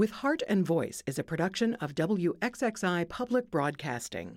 With Heart and Voice is a production of WXXI Public Broadcasting.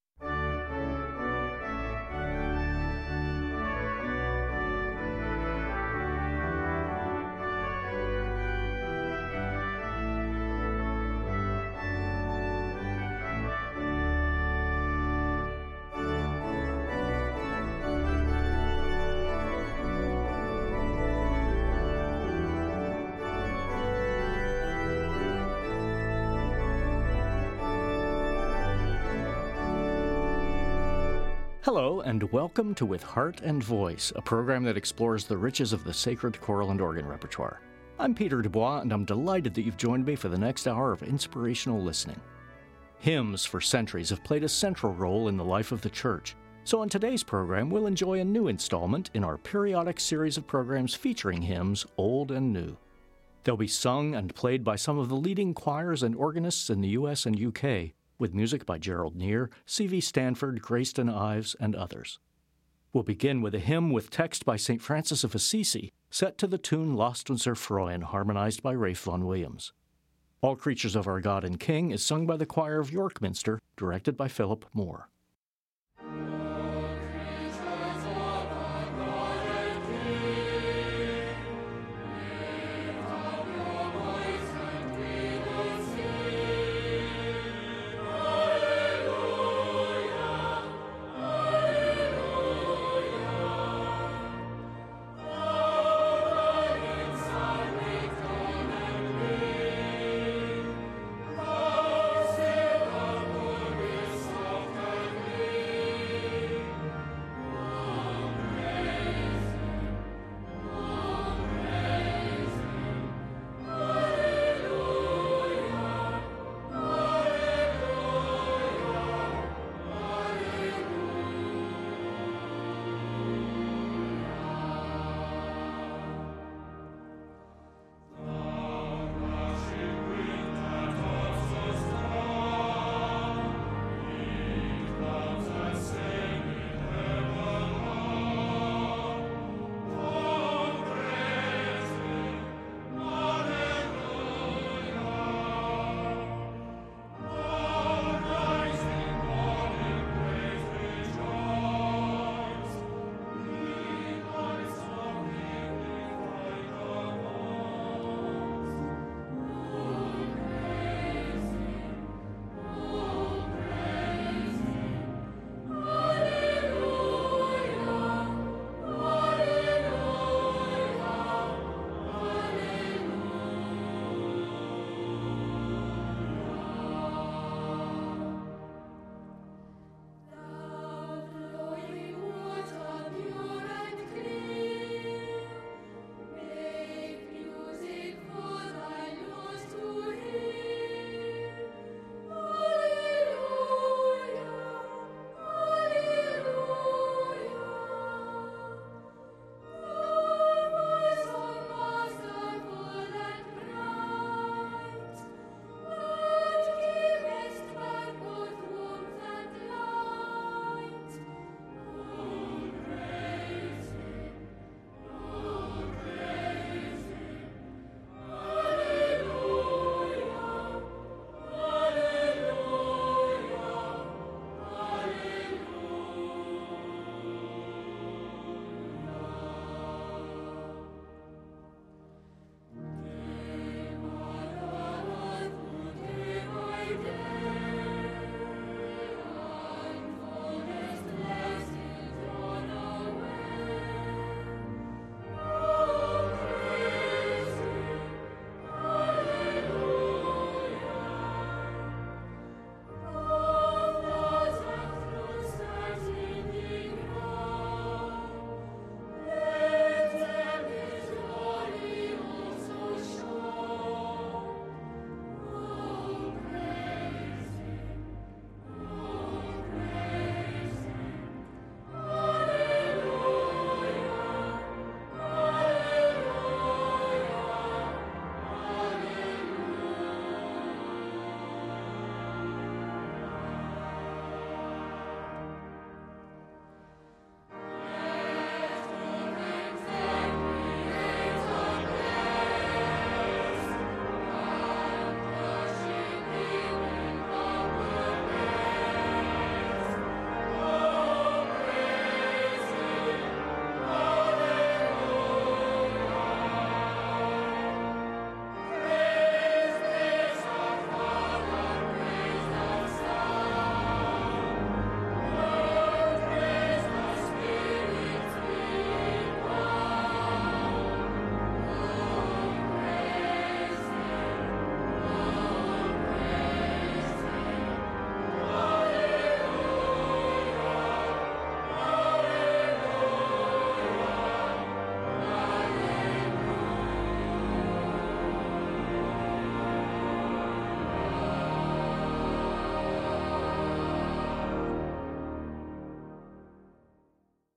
Hello, and welcome to With Heart and Voice, a program that explores the riches of the sacred choral and organ repertoire. I'm Peter Dubois, and I'm delighted that you've joined me for the next hour of inspirational listening. Hymns for centuries have played a central role in the life of the Church, so on today's program we'll enjoy a new installment in our periodic series of programs featuring hymns, old and new. They'll be sung and played by some of the leading choirs and organists in the U.S. and U.K., with music by Gerald Neer, C.V. Stanford, Grayston Ives, and others. We'll begin with a hymn with text by St. Francis of Assisi, set to the tune Lasst uns erfreuen, harmonized by Ralph Vaughan Williams. All Creatures of Our God and King is sung by the choir of York Minster, directed by Philip Moore.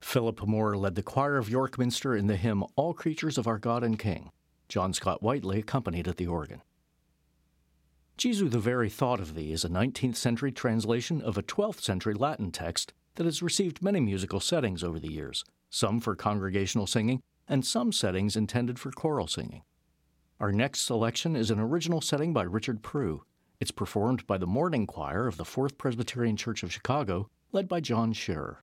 Philip Moore led the choir of York Minster in the hymn All Creatures of Our God and King. John Scott Whiteley accompanied at the organ. Jesu, the Very Thought of Thee is a 19th century translation of a 12th century Latin text that has received many musical settings over the years, some for congregational singing and some settings intended for choral singing. Our next selection is an original setting by Richard Prue. It's performed by the morning choir of the Fourth Presbyterian Church of Chicago, led by John Scherer.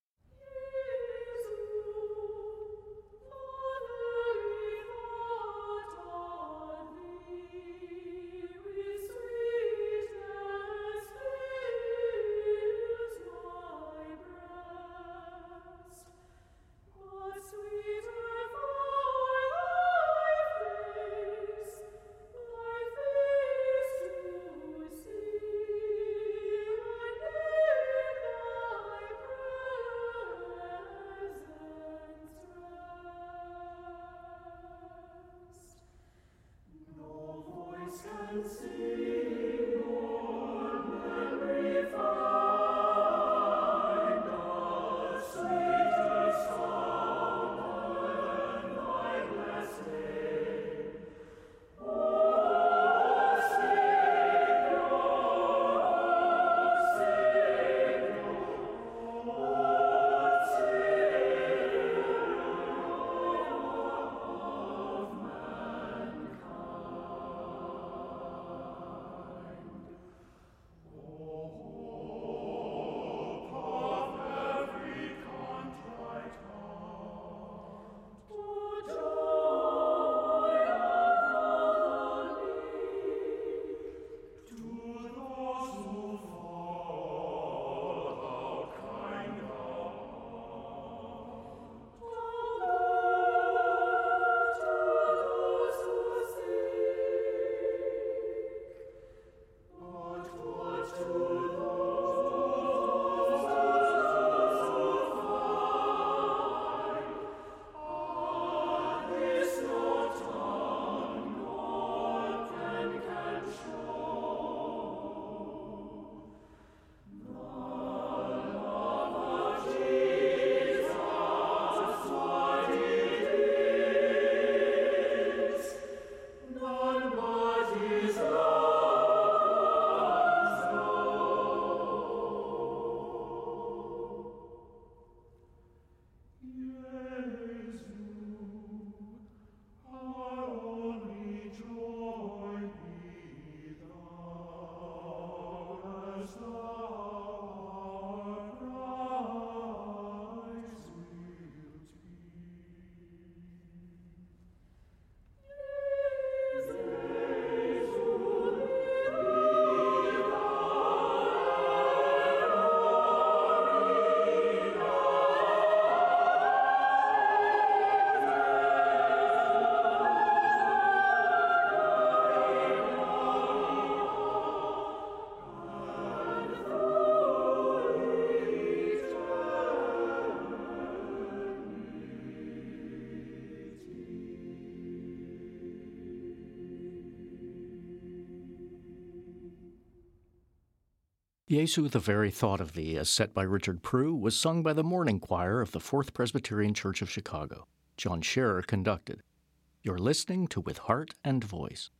Jesu, the Very Thought of Thee, as set by Richard Prue, was sung by the morning choir of the Fourth Presbyterian Church of Chicago. John Scherer conducted. You're listening to With Heart and Voice.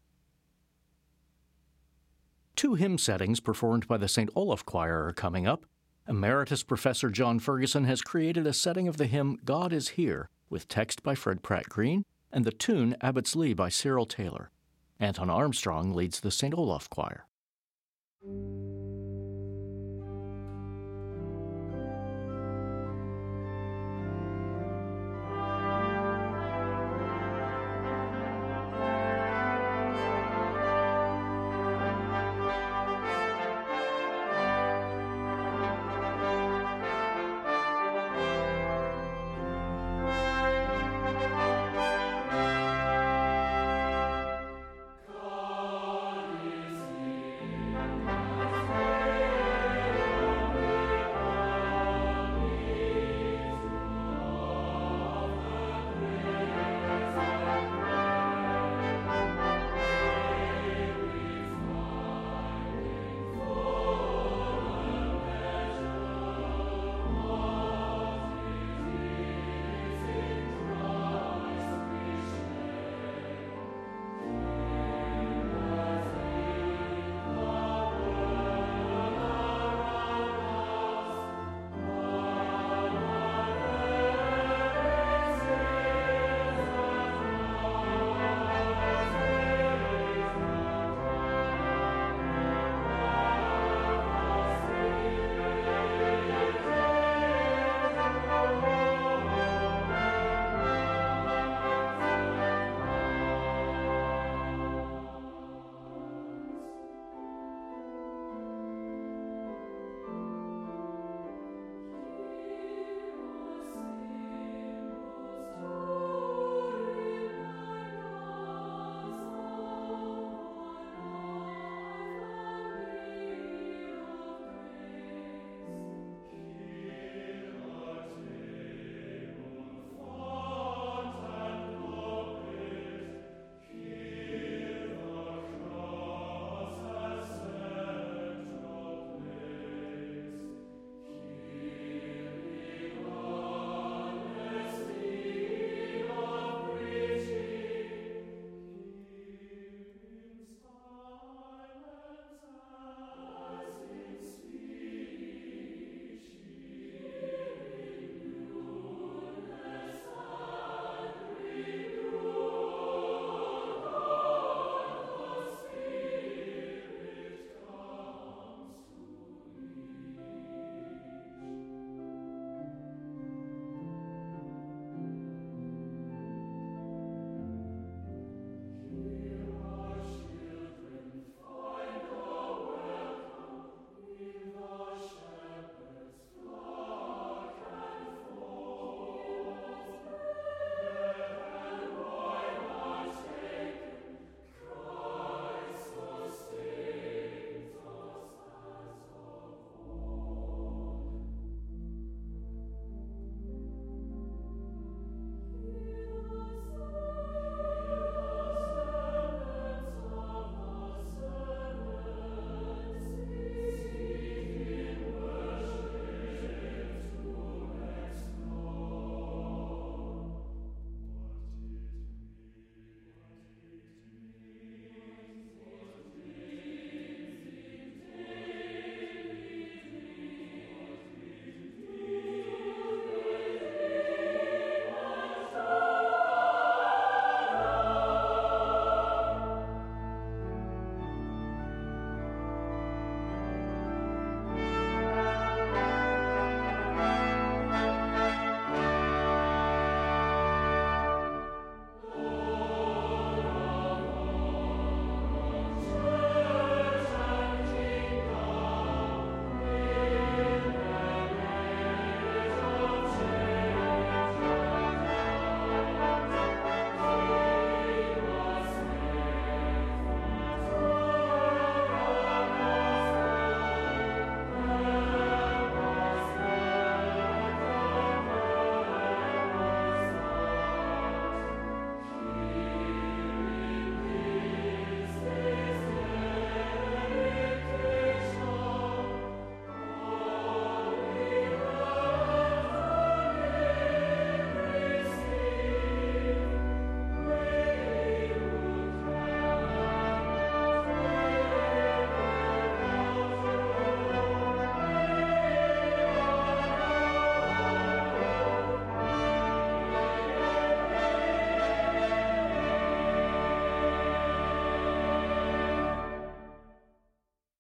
Two hymn settings performed by the St. Olaf Choir are coming up. Emeritus Professor John Ferguson has created a setting of the hymn God is Here, with text by Fred Pratt Green and the tune Abbott's Lee by Cyril Taylor. Anton Armstrong leads the St. Olaf Choir.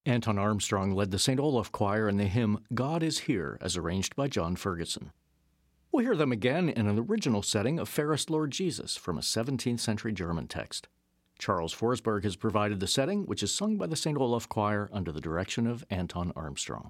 Anton Armstrong led the St. Olaf Choir in the hymn God is Here, as arranged by John Ferguson. We'll hear them again in an original setting of Fairest Lord Jesus from a 17th century German text. Charles Forsberg has provided the setting, which is sung by the St. Olaf Choir under the direction of Anton Armstrong.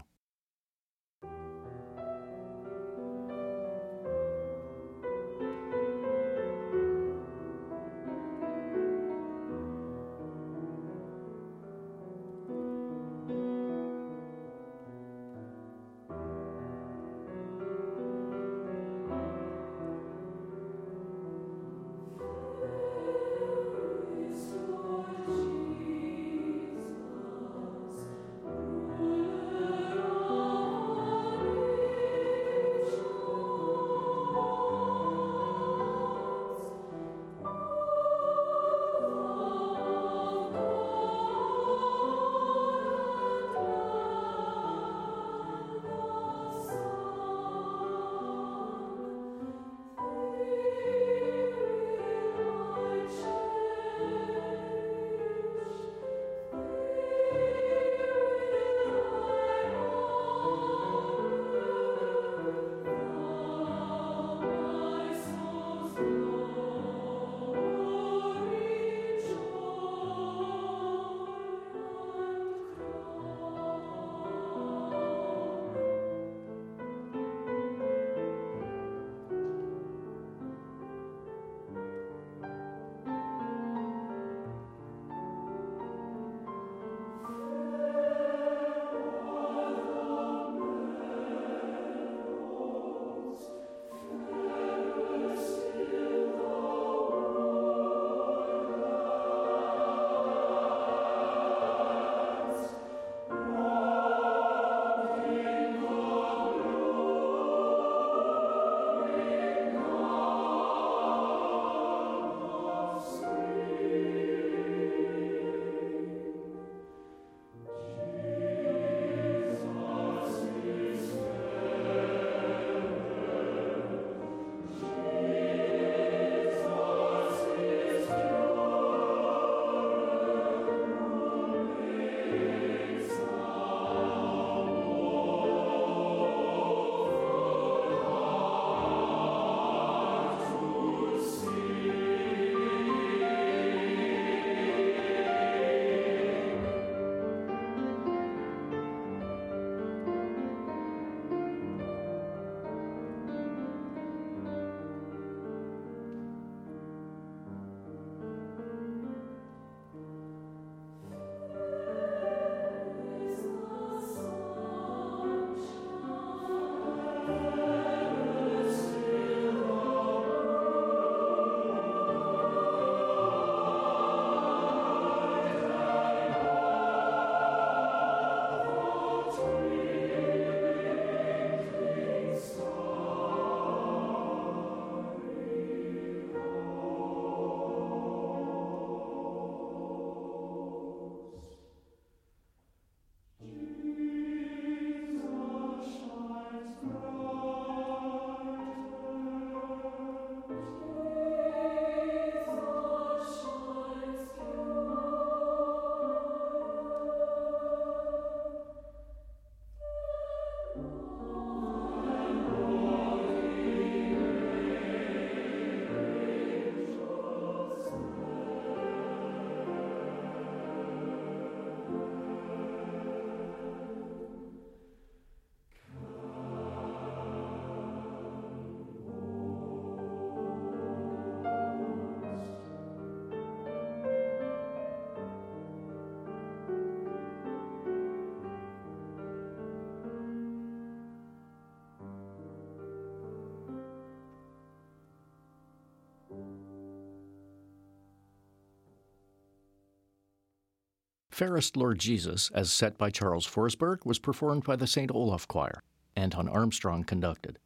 Fairest Lord Jesus, as set by Charles Forsberg, was performed by the St. Olaf Choir. Anton Armstrong conducted.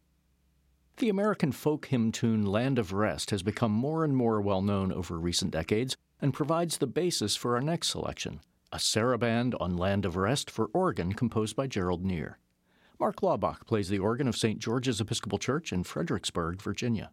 The American folk hymn tune Land of Rest has become more and more well-known over recent decades and provides the basis for our next selection, a saraband on Land of Rest for organ composed by Gerald Neer. Mark Laubach plays the organ of St. George's Episcopal Church in Fredericksburg, Virginia.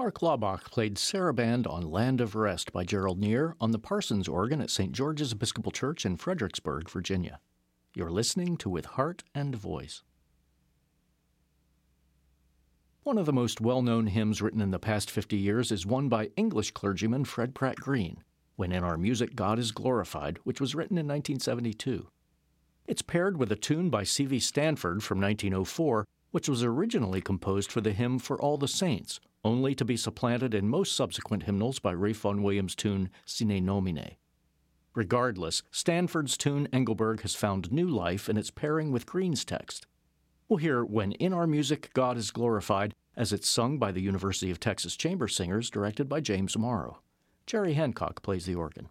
Mark Laubach played Saraband on Land of Rest by Gerald Neer on the Parsons organ at St. George's Episcopal Church in Fredericksburg, Virginia. You're listening to With Heart and Voice. One of the most well-known hymns written in the past 50 years is one by English clergyman Fred Pratt Green, When in Our Music God is Glorified, which was written in 1972. It's paired with a tune by C.V. Stanford from 1904, which was originally composed for the hymn For All the Saints, only to be supplanted in most subsequent hymnals by Ralph Vaughan Williams' tune Sine Nomine. Regardless, Stanford's tune Engelberg has found new life in its pairing with Green's text. We'll hear When in Our Music God is Glorified as it's sung by the University of Texas Chamber Singers, directed by James Morrow. Jerry Hancock plays the organ.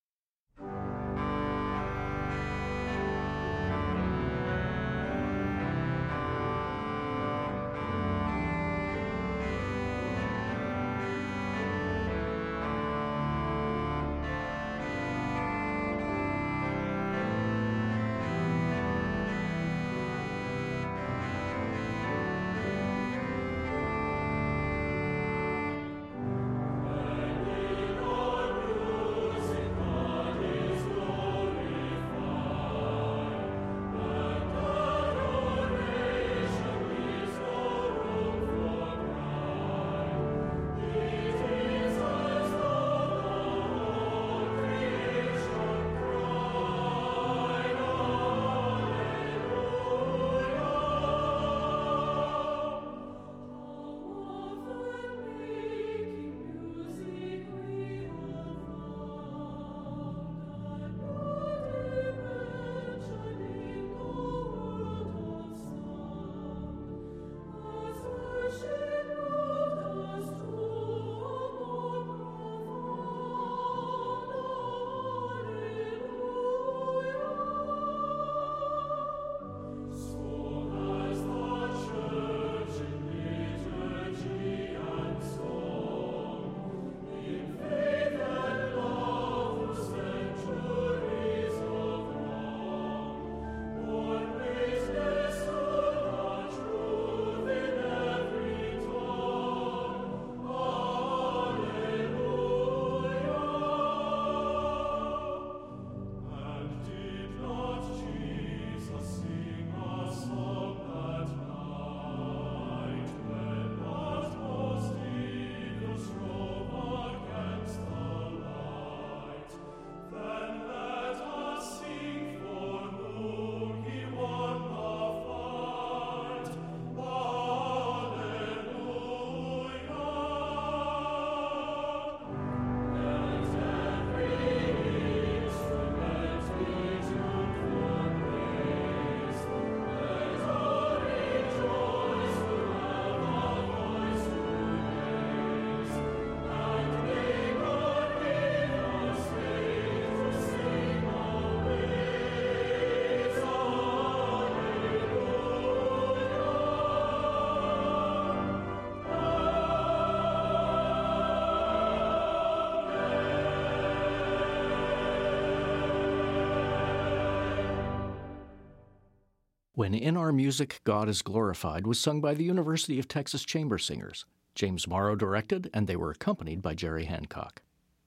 When in Our Music God is Glorified was sung by the University of Texas Chamber Singers. James Morrow directed, and they were accompanied by Jerry Hancock.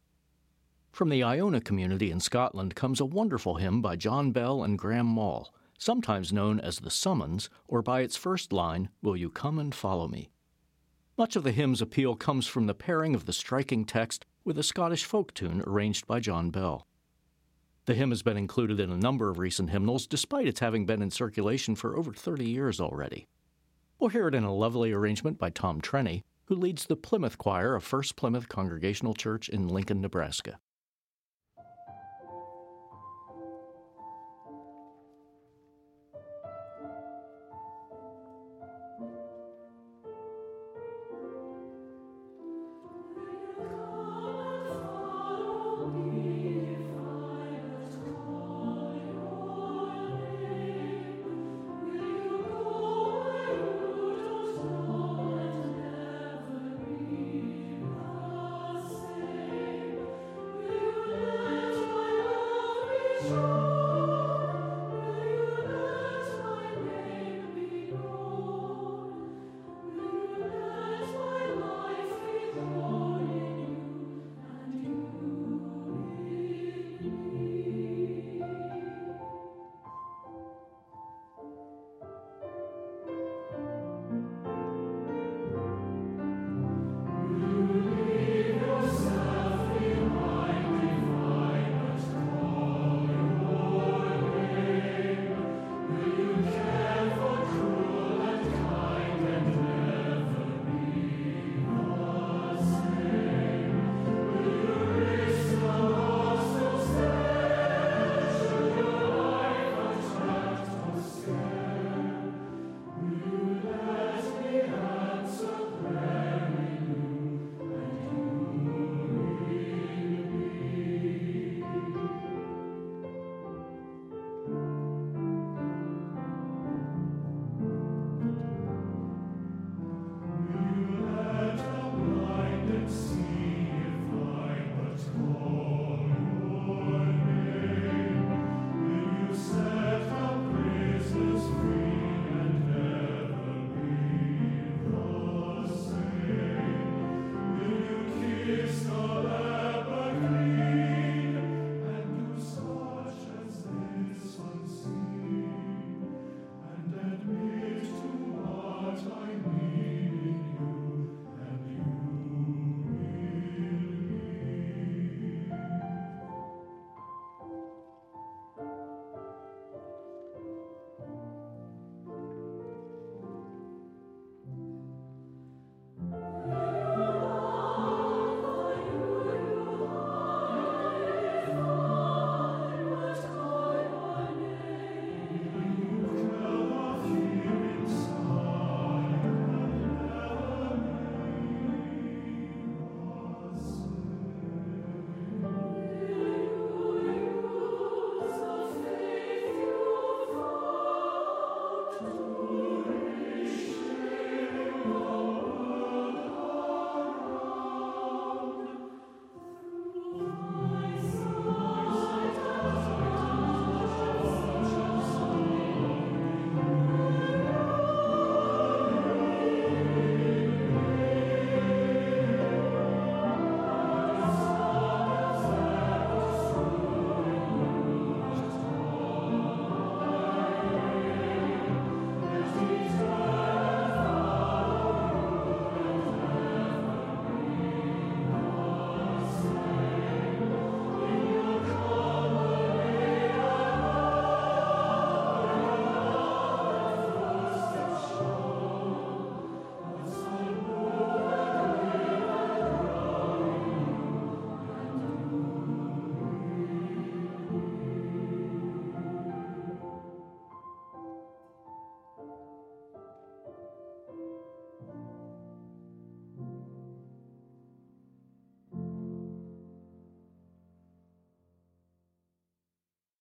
From the Iona community in Scotland comes a wonderful hymn by John Bell and Graham Mall, sometimes known as the Summons, or by its first line, Will You Come and Follow Me? Much of the hymn's appeal comes from the pairing of the striking text with a Scottish folk tune arranged by John Bell. The hymn has been included in a number of recent hymnals, despite its having been in circulation for over 30 years already. We'll hear it in a lovely arrangement by Tom Trenny, who leads the Plymouth Choir of First Plymouth Congregational Church in Lincoln, Nebraska.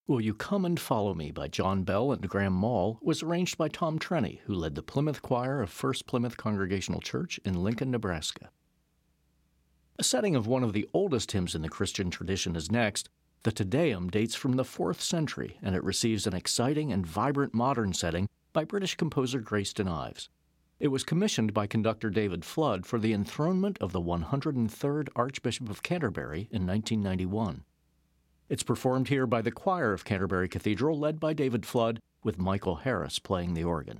Will You Come and Follow Me by John Bell and Graham Mall was arranged by Tom Trenny, who led the Plymouth Choir of First Plymouth Congregational Church in Lincoln, Nebraska. A setting of one of the oldest hymns in the Christian tradition is next. The Te Deum dates from the 4th century, and it receives an exciting and vibrant modern setting by British composer Grayston Ives. It was commissioned by conductor David Flood for the enthronement of the 103rd Archbishop of Canterbury in 1991. It's performed here by the choir of Canterbury Cathedral, led by David Flood, with Michael Harris playing the organ.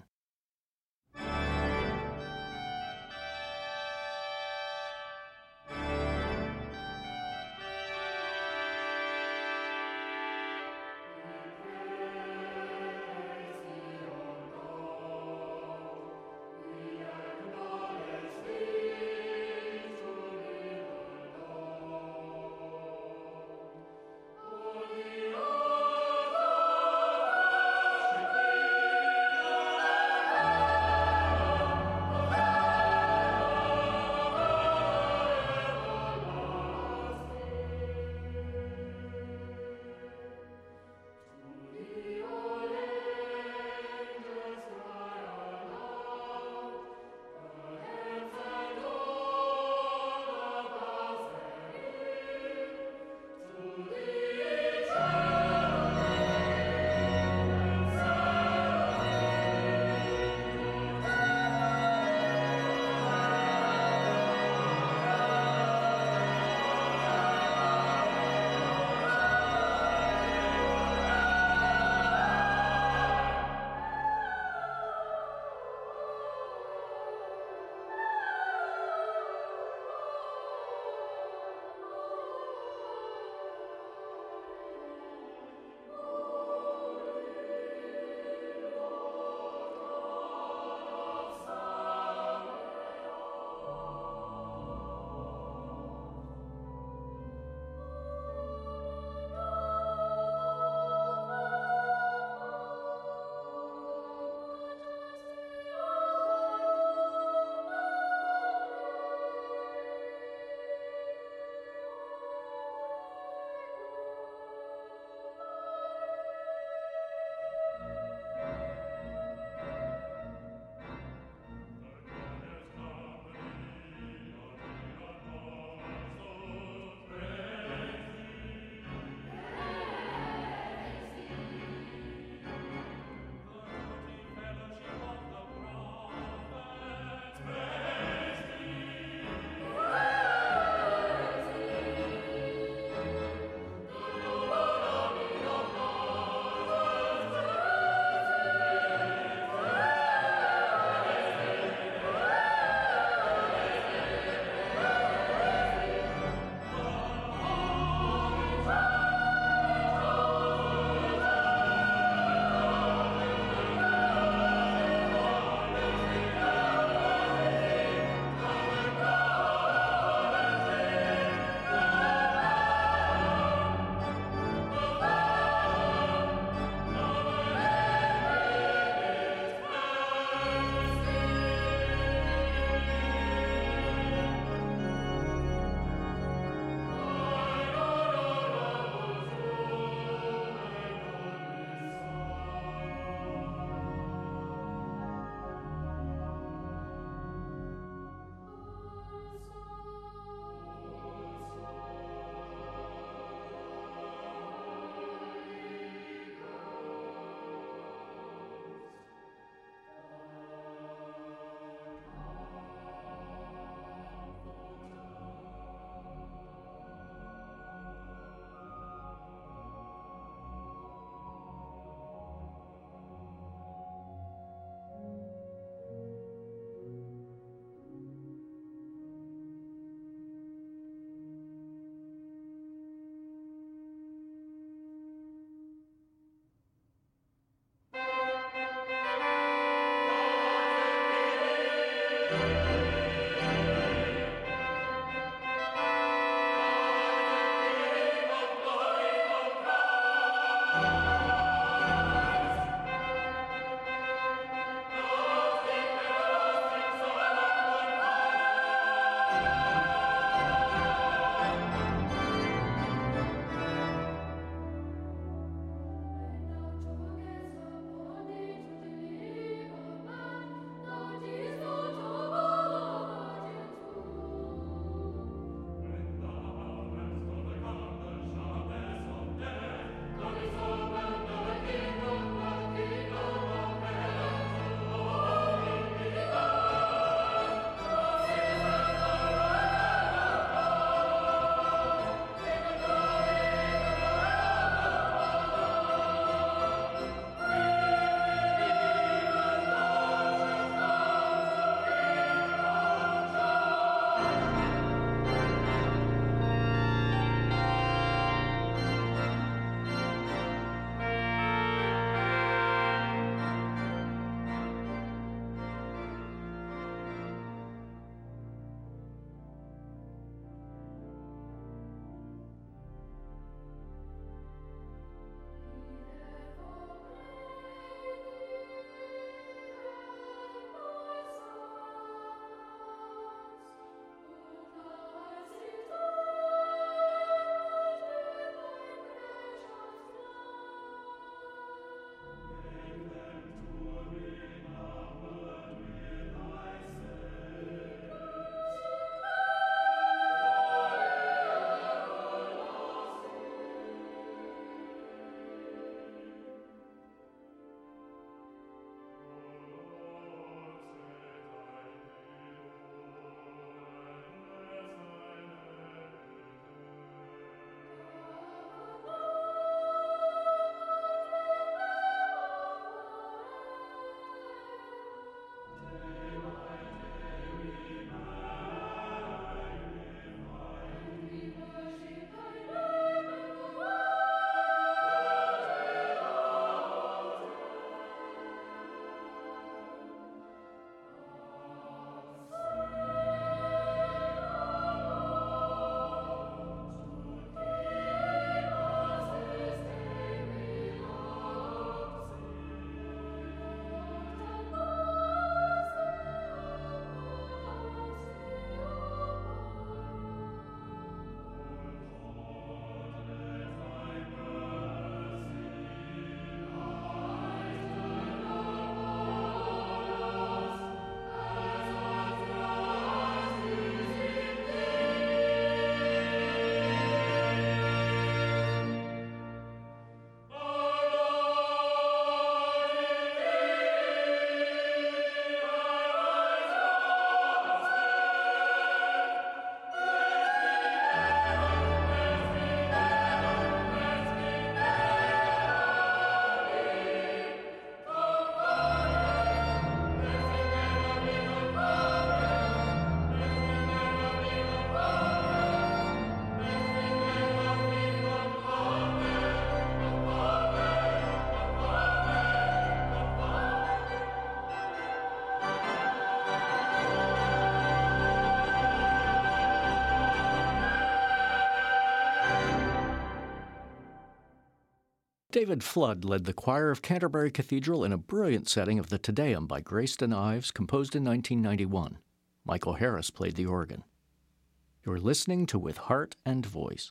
David Flood led the choir of Canterbury Cathedral in a brilliant setting of the Te Deum by Grayston Ives, composed in 1991. Michael Harris played the organ. You're listening to With Heart and Voice.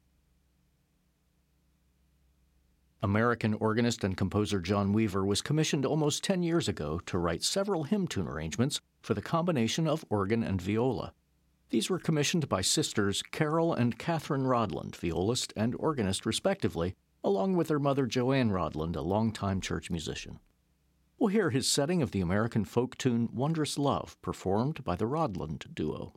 American organist and composer John Weaver was commissioned almost 10 years ago to write several hymn tune arrangements for the combination of organ and viola. These were commissioned by sisters Carol and Catherine Rodland, violist and organist respectively, along with their mother Joanne Rodland, a longtime church musician. We'll hear his setting of the American folk tune Wondrous Love, performed by the Rodland Duo.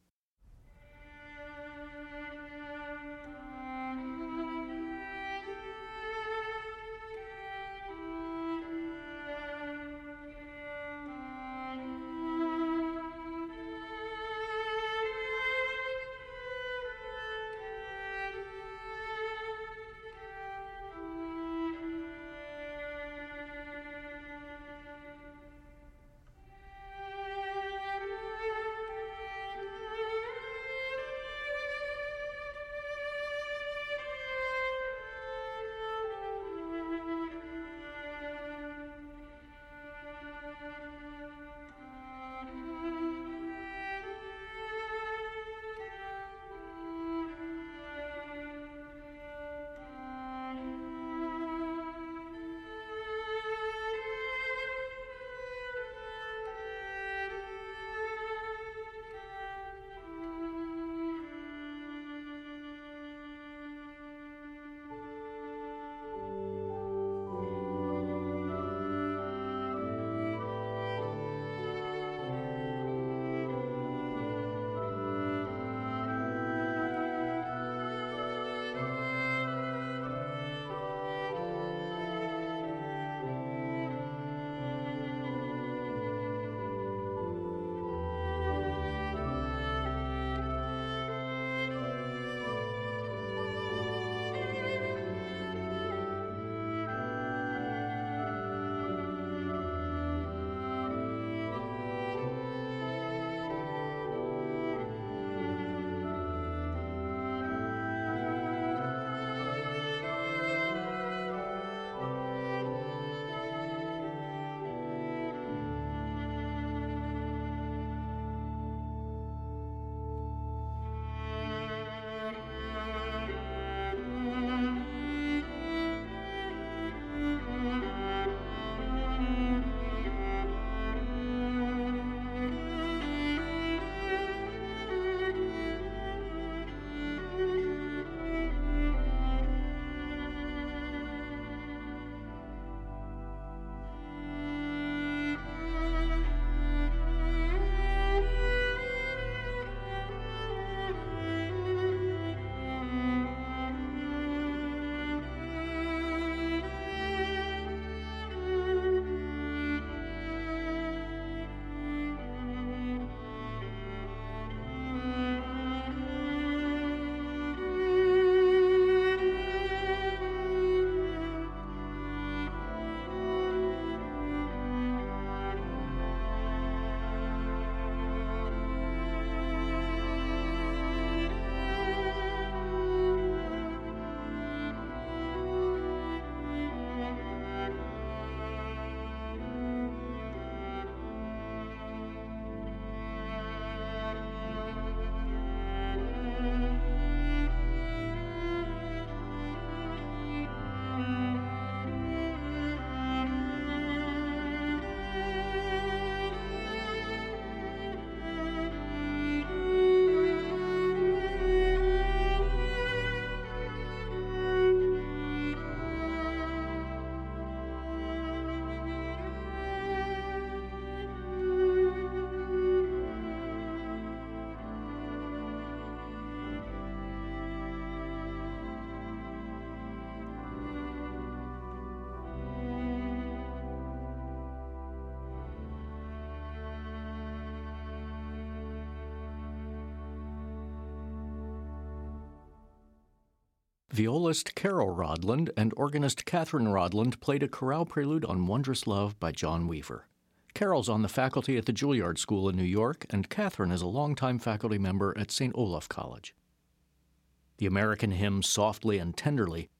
Violist Carol Rodland and organist Catherine Rodland played a chorale prelude on Wondrous Love by John Weaver. Carol's on the faculty at the Juilliard School in New York, and Catherine is a longtime faculty member at St. Olaf College. The American hymn Softly and Tenderly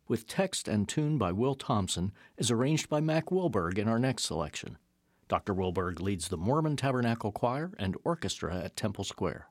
with text and tune by Will Thompson, is arranged by Mac Wilberg in our next selection. Dr. Wilberg leads the Mormon Tabernacle Choir and Orchestra at Temple Square.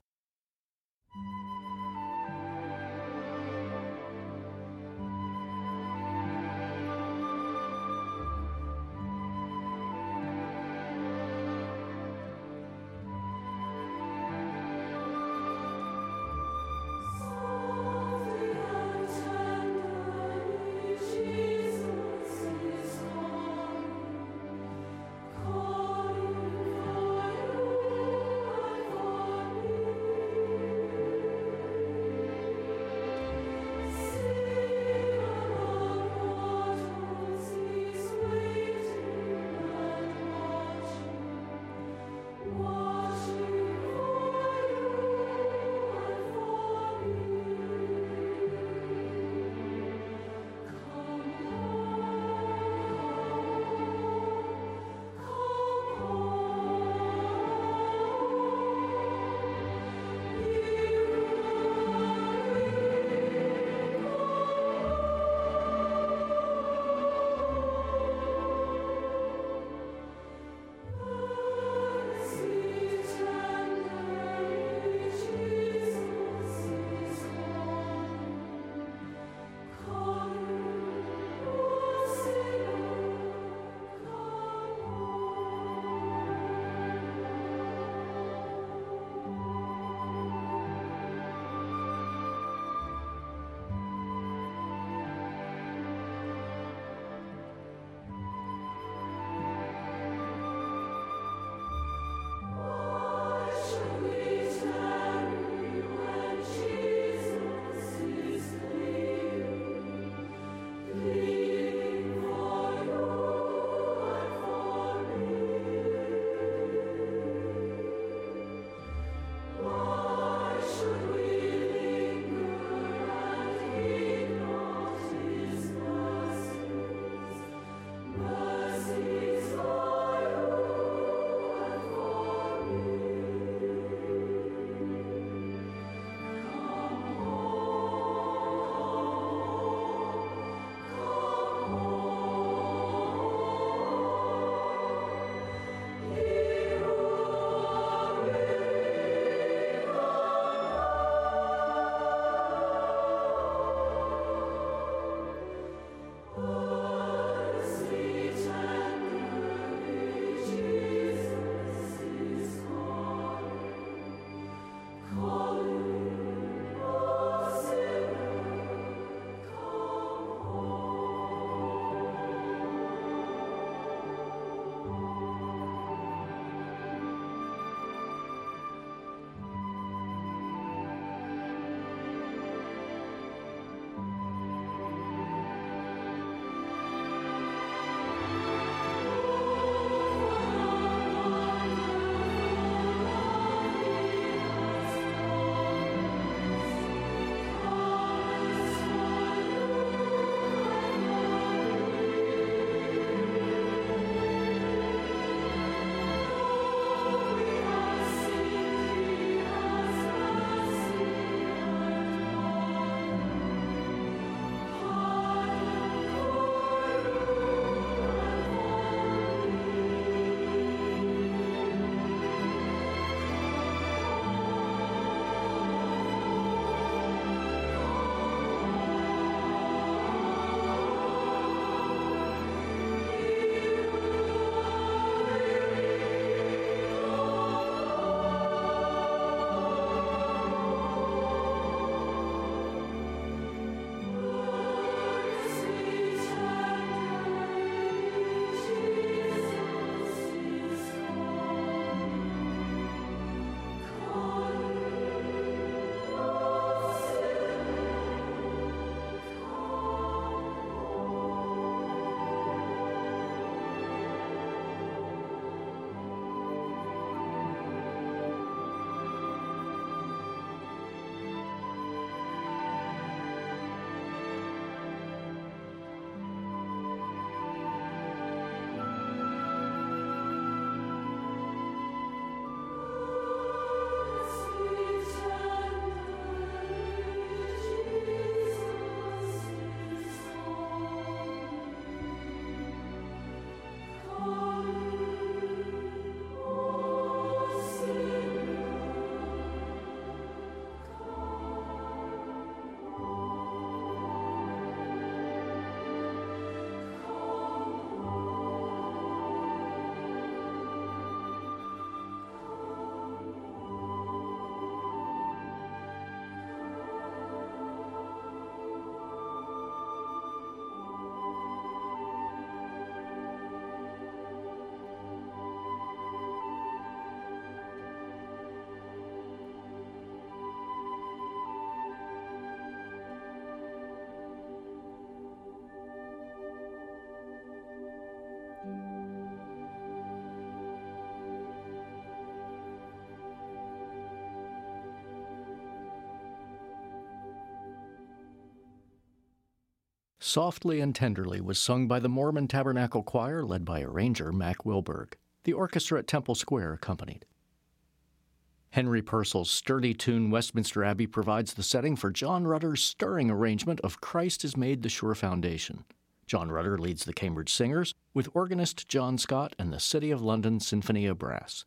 Softly and Tenderly was sung by the Mormon Tabernacle Choir led by arranger Mac Wilberg. The orchestra at Temple Square accompanied. Henry Purcell's sturdy tune Westminster Abbey provides the setting for John Rutter's stirring arrangement of Christ Has Made the Sure Foundation. John Rutter leads the Cambridge Singers with organist John Scott and the City of London Sinfonia Brass.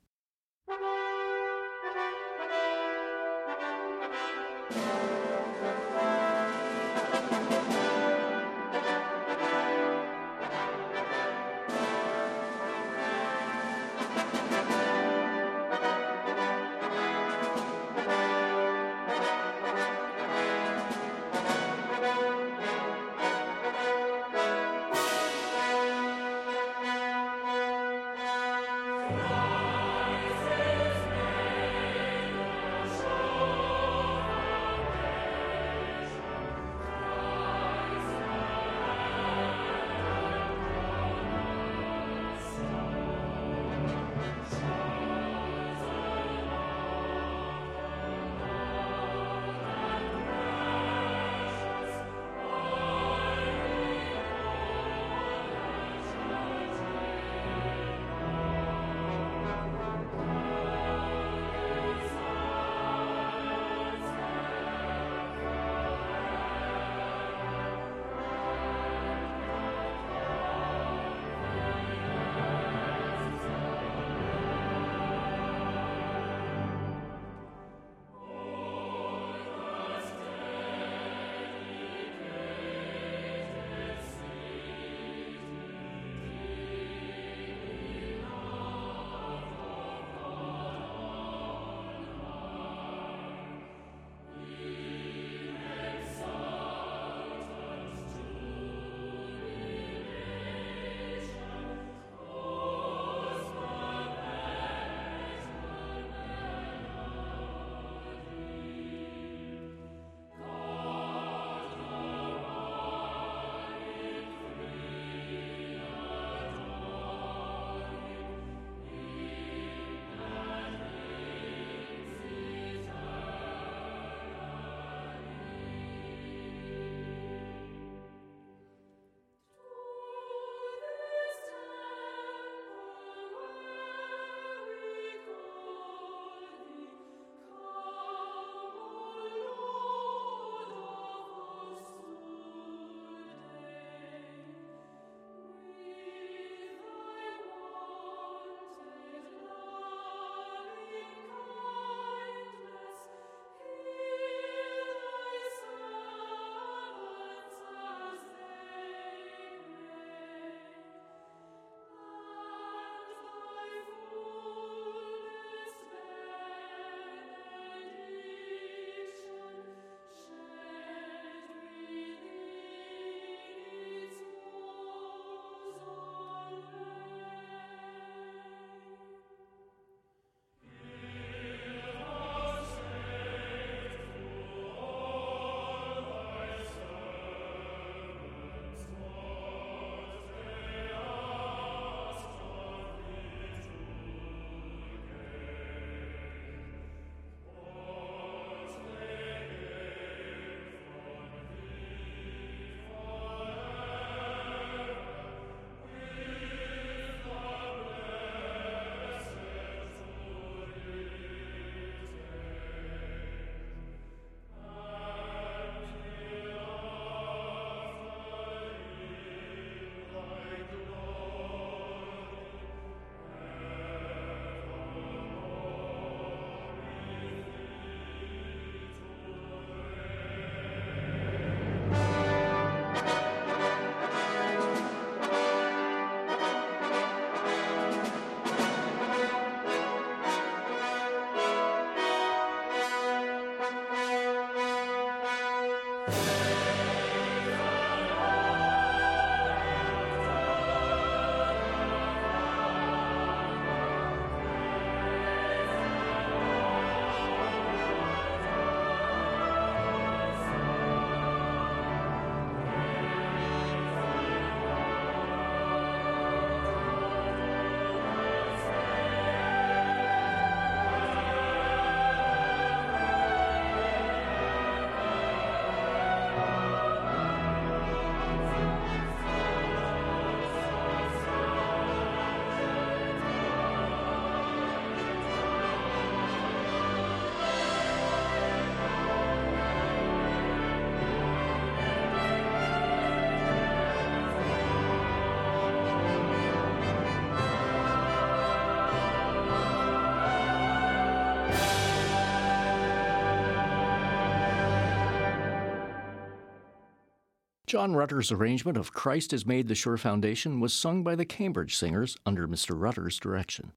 John Rutter's arrangement of Christ Has Made the Sure Foundation was sung by the Cambridge Singers under Mr. Rutter's direction.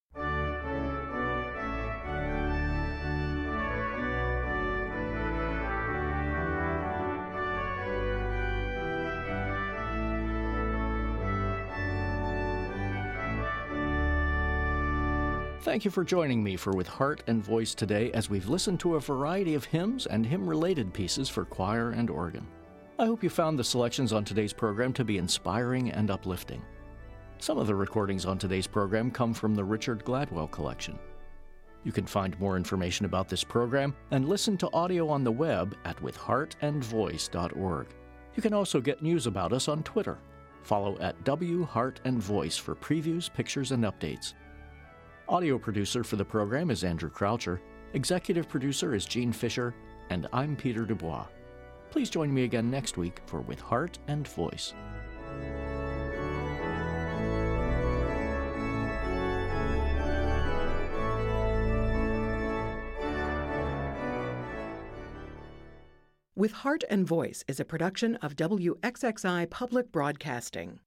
Thank you for joining me for With Heart and Voice today as we've listened to a variety of hymns and hymn-related pieces for choir and organ. I hope you found the selections on today's program to be inspiring and uplifting. Some of the recordings on today's program come from the Richard Gladwell Collection. You can find more information about this program and listen to audio on the web at withheartandvoice.org. You can also get news about us on Twitter. Follow at WHeartandVoice for previews, pictures, and updates. Audio producer for the program is Andrew Croucher, executive producer is Gene Fisher, and I'm Peter Dubois. Please join me again next week for With Heart and Voice. With Heart and Voice is a production of WXXI Public Broadcasting.